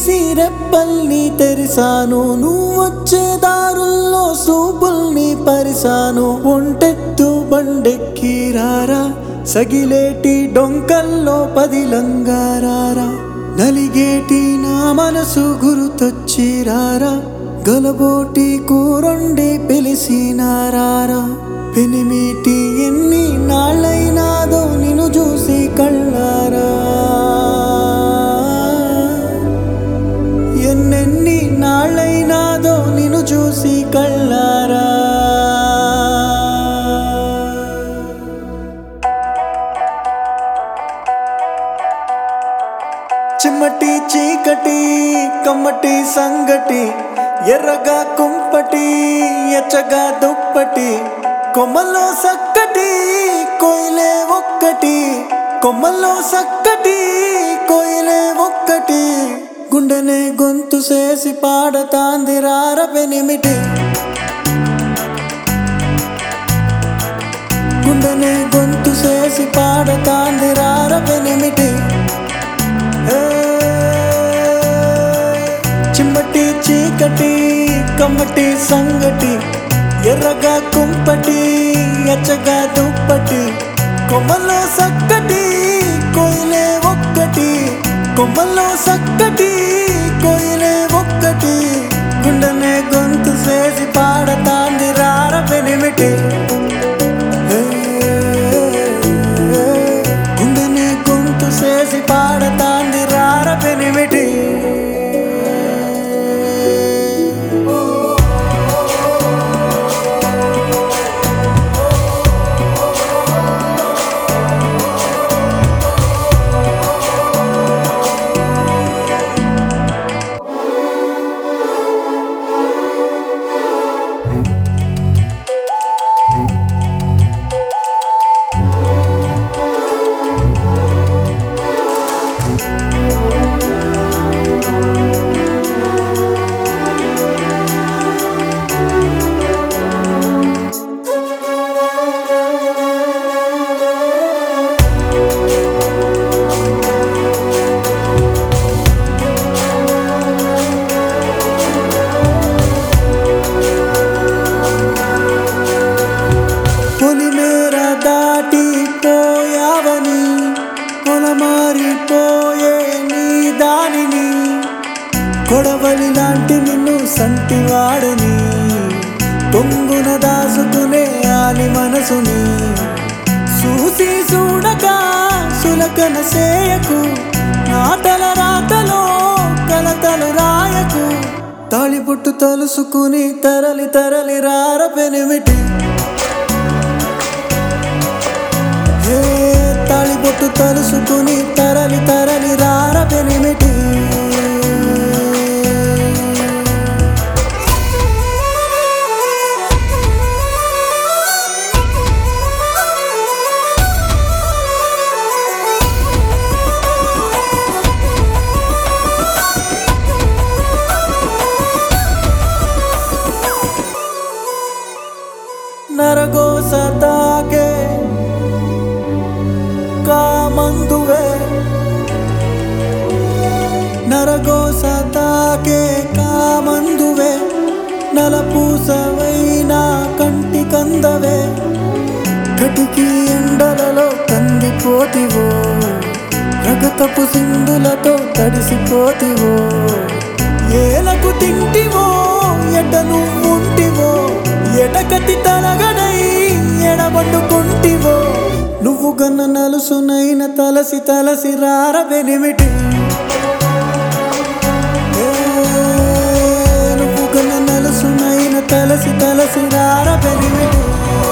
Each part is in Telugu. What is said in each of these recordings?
చేసి రెప్పల్ని తెరిసాను, నువ్వొచ్చే దారుల్లో సూపుల్ని పరిసాను. ఒంటెత్తు బండెక్కి రారా, సగిలేటి డొంకల్లో పదిలంగారారా. నలిగేటి నా మనసు గురుతొచ్చి రారా, గలబోటి కూరొండి పిలిసినారారా. పెనిమిటి ఎన్ని నాళ్ళైనాదో నిన్ను చూసి కళ్ళారా, ఎన్నెన్ని నాళ్ళైనాదో నిన్ను చూసి కళ్ళారా. చిమ్మటి చీకటి కమ్మటి సంగటి, ఎర్రగా కుంపటి ఎచ్చగా దుప్పటి. కొమ్మల్లో సక్కటి కోయిలే ఒక్కటి, కొమ్మల్లో సక్కటి కోయిలే ఒక్కటి. గుండెనే గొంతు చేసి పాడతాంది రార పెనిమిటి, గుండెనే గొంతు చేసి పాడతాంది రార పెనిమిటి. చిమ్మటి చీకటి కమ్మటి సంగటి, ఎర్రగా కుంపటి ఎచ్చగా దుప్పటి. కొమ్మల్లో సక్కటి కోయిలే ఒక్కటి, కొమ్మల్లో సక్కటి కోయిలే ఒక్కటి. గుండెనే గొంతు చేసి పాడతాంది రార పెనిమిటి, గుండెనే గొంతు చేసి పాడతాంది రార పెనిమిటి. పొలిమేర దాటిపోయావని, పొలమారిపోయే నీ దానిని. కొడవలి లాంటి నిన్ను సంటివాడని, పొంగున దాసుకునే ఆలి మనసుని. చూసి చూడక సులకన సేయకు, నా తల రాతలో కలతలు రాయకు. తాళిబొట్టు తలుసుకుని తరలి తరలి రార పెనిమిటి, తాళిబొట్టు తలుసుకుని తరలి తరలి రార పెనిమిటి. నరగోస తాకే కామందువే, నరగోస తాకే కామందువే. నలపూసవైనా కంటి కందవే, కటికి ఎండలలో కందిపోతివో. రగతపు సింధులతో తడిసిపోతివో. ఏలకు తింటివో ఎట నువ్వుంటివో, ఎడకతి తలగడై ఎడబట్టుకుంటివో. నువ్వు గన్న నలుసునైన తలసి తలసి రార పెనిమిటి, నువ్వు గన్న నలుసునైన తలసి తలసి రార పెనిమిటి.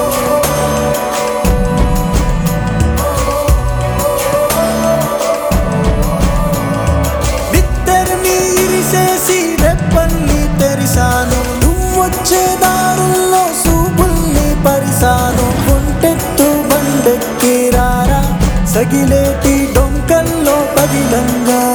బిత్తర్ని ఇరిసేసి రెప్పల్ని తెరిసాను, నువ్వొచ్చే దారుల్లో సూపుల్ని పరిసాను. ఒంటెత్తు బండెక్కి రారా, సగిలేటి డొంకల్లో పదిలంగా